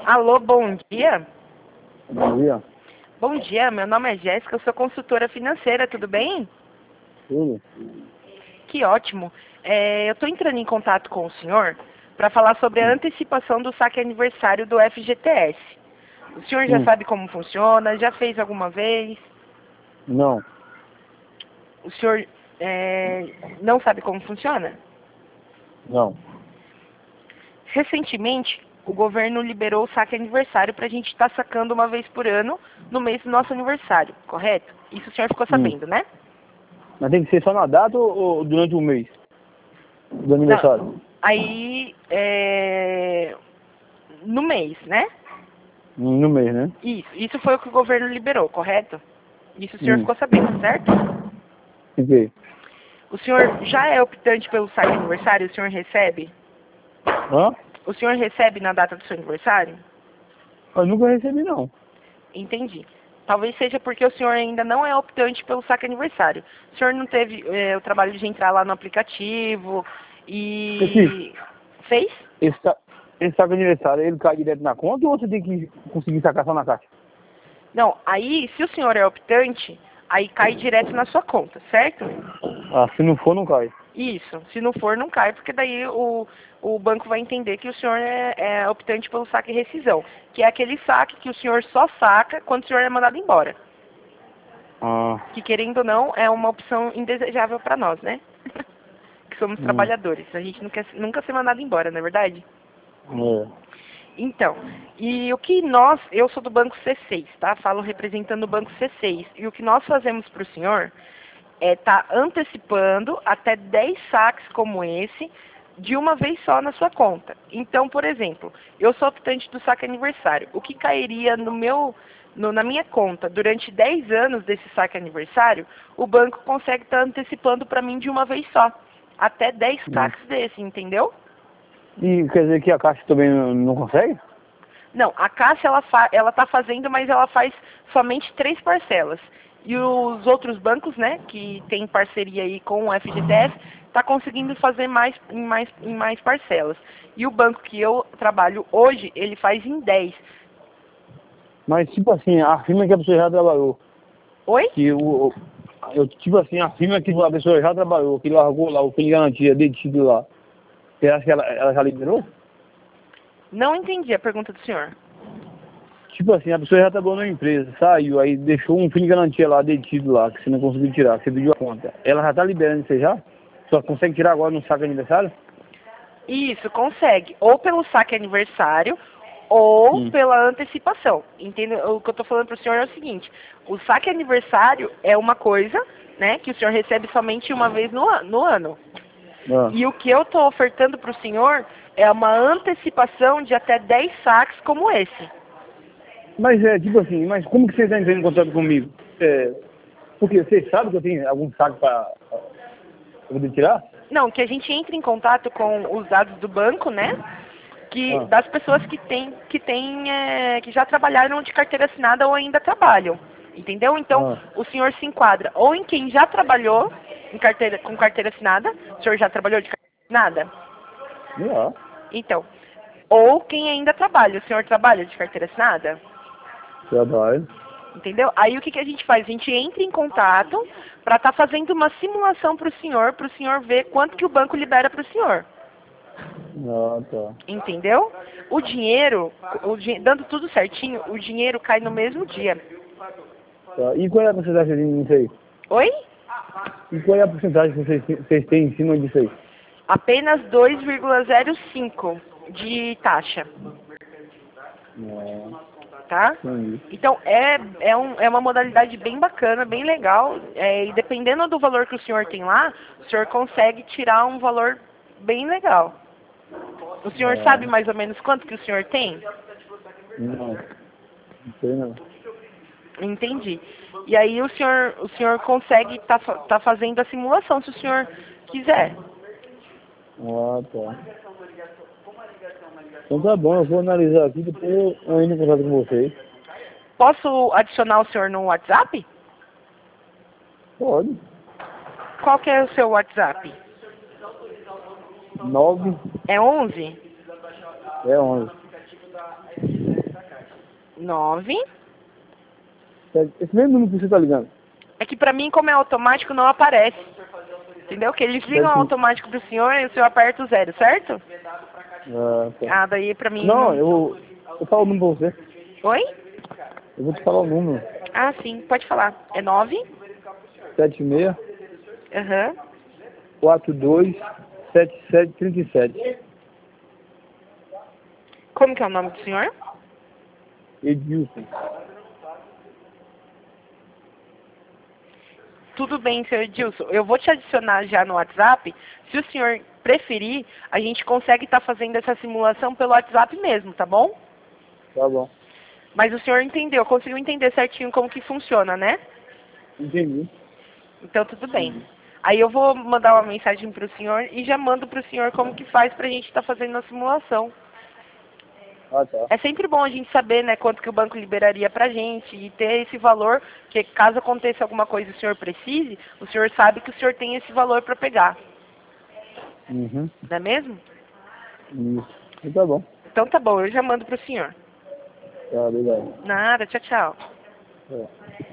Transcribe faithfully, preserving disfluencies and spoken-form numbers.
Alô, bom dia. Bom dia. Bom dia, meu nome é Jéssica, eu sou consultora financeira, tudo bem? Tudo? Que ótimo. É, eu estou entrando em contato com o senhor para falar sobre a Sim. antecipação do saque aniversário do F G T S. O senhor já Sim. sabe como funciona? Já fez alguma vez? Não. O senhor é, não sabe como funciona? Não. Recentemente, o governo liberou o saque aniversário para a gente estar sacando uma vez por ano no mês do nosso aniversário, correto? Isso o senhor ficou Hum. sabendo, né? Mas tem que ser só na data ou, ou durante o mês do aniversário? Não. Aí, é, no mês, né? Hum, No mês, né? Isso, isso foi o que o governo liberou, correto? Isso o senhor Hum. ficou sabendo, certo? Fiquei. O senhor já é optante pelo saque aniversário? O senhor recebe? Hã? O senhor recebe na data do seu aniversário? Eu nunca recebi, não. Entendi. Talvez seja porque o senhor ainda não é optante pelo saque aniversário. O senhor não teve é, o trabalho de entrar lá no aplicativo Esse, e... Fez? esse, sa- esse saco de aniversário, ele cai direto na conta ou você tem que conseguir sacar só na caixa? Não, aí, se o senhor é optante, aí cai direto na sua conta, certo? Ah, se não for, não cai. Isso. Se não for, não cai, porque daí o, o banco vai entender que o senhor é, é optante pelo saque e rescisão, que é aquele saque que o senhor só saca quando o senhor é mandado embora. Ah. Que, querendo ou não, é uma opção indesejável para nós, né? Que somos Hum. trabalhadores. A gente não quer nunca ser mandado embora, não é verdade? É. Então, e o que nós, eu sou do Banco C seis, tá? Falo representando o Banco C seis. E o que nós fazemos para o senhor é estar tá antecipando até dez saques como esse de uma vez só na sua conta. Então, por exemplo, eu sou optante do saque aniversário. O que cairia no meu, no, na minha conta durante dez anos desse saque aniversário, o banco consegue estar tá antecipando para mim de uma vez só. Até dez Hum. saques desse, entendeu? E quer dizer que a caixa também não, não consegue? Não, a Caixa ela fa ela está fazendo, mas ela faz somente três parcelas. E os outros bancos, né, que tem parceria aí com o F G T S, está conseguindo fazer mais em, mais em mais parcelas. E o banco que eu trabalho hoje, ele faz em dez. Mas tipo assim, a firma que a pessoa já trabalhou, Oi? que o, eu, tipo assim, a firma que a pessoa já trabalhou, que largou lá o fim de garantia detido lá, você acha que ela, ela já liberou? Não entendi a pergunta do senhor. Tipo assim, a pessoa já trabalhou na empresa, saiu, aí deixou um fim de garantia lá detido lá, que você não conseguiu tirar, que você pediu a conta. Ela já tá liberando você já? Só consegue tirar agora no saco de aniversário? Isso, consegue. Ou pelo saque aniversário, ou Hum. pela antecipação. Entende? O que eu estou falando para o senhor é o seguinte, o saque aniversário é uma coisa, né, que o senhor recebe somente uma vez no, an- no ano. Ah. E o que eu estou ofertando para o senhor é uma antecipação de até dez saques como esse. Mas é, tipo assim, mas como que você está entrando em contato comigo? É, porque você sabe que eu tenho algum saco para poder tirar? Não, que a gente entre em contato com os dados do banco, né? Que, Ah. das pessoas que têm, que têm, é, que já trabalharam de carteira assinada ou ainda trabalham. Entendeu? Então, Ah. o senhor se enquadra ou em quem já trabalhou em carteira, com carteira assinada, o senhor já trabalhou de carteira assinada? Já. Então, ou quem ainda trabalha, o senhor trabalha de carteira assinada? Trabalho. Entendeu? Aí o que, que a gente faz? A gente entra em contato para estar fazendo uma simulação para o senhor, para o senhor ver quanto que o banco libera para o senhor. Ah, tá. Entendeu? O dinheiro, o di- dando tudo certinho, o dinheiro cai no mesmo dia. Tá. E qual é a porcentagem disso aí? Oi? E qual é a porcentagem que vocês, vocês têm em cima disso aí? Apenas dois vírgula zero cinco de taxa, Ah, tá? entendi. Então é, é, um, é uma modalidade bem bacana, bem legal. É, e dependendo do valor que o senhor tem lá, o senhor consegue tirar um valor bem legal. O senhor sabe Ah, mais ou menos quanto que o senhor tem? não, não sei não. Entendi. E aí o senhor, o senhor consegue estar tá, tá fazendo a simulação, se o senhor quiser. Ah, tá. Então tá bom, eu vou analisar aqui, depois eu eu entro em contato com vocês. Posso adicionar o senhor no WhatsApp? Pode. Qual que é o seu WhatsApp? Nove É onze? é onze. nove. Esse mesmo número que você tá ligando. É que pra mim, como é automático, não aparece. Entendeu? Que eles ligam Sete- automático pro senhor e o senhor aperta o zero, certo? Ah, tá. Ah, daí pra mim Não, não... eu, eu falo o número pra você. Oi? Eu vou te falar o número. Ah, sim, pode falar. É nove? sete seis Aham. quatro dois sete sete três sete. Como que é o nome do senhor? Edilson. Tudo bem, senhor Edilson. Eu vou te adicionar já no WhatsApp. Se o senhor preferir, a gente consegue estar fazendo essa simulação pelo WhatsApp mesmo, tá bom? Tá bom. Mas o senhor entendeu, conseguiu entender certinho como que funciona, né? Entendi. Então tudo bem. Aí eu vou mandar uma mensagem para o senhor e já mando para o senhor como que faz para a gente estar fazendo a simulação. Ah, tá. É sempre bom a gente saber, né, quanto que o banco liberaria pra gente e ter esse valor, que caso aconteça alguma coisa e o senhor precise, o senhor sabe que o senhor tem esse valor para pegar. Uhum. Não é mesmo? Isso. E tá bom. Então tá bom, eu já mando pro senhor. Tá, obrigado. Nada, tchau, tchau. É.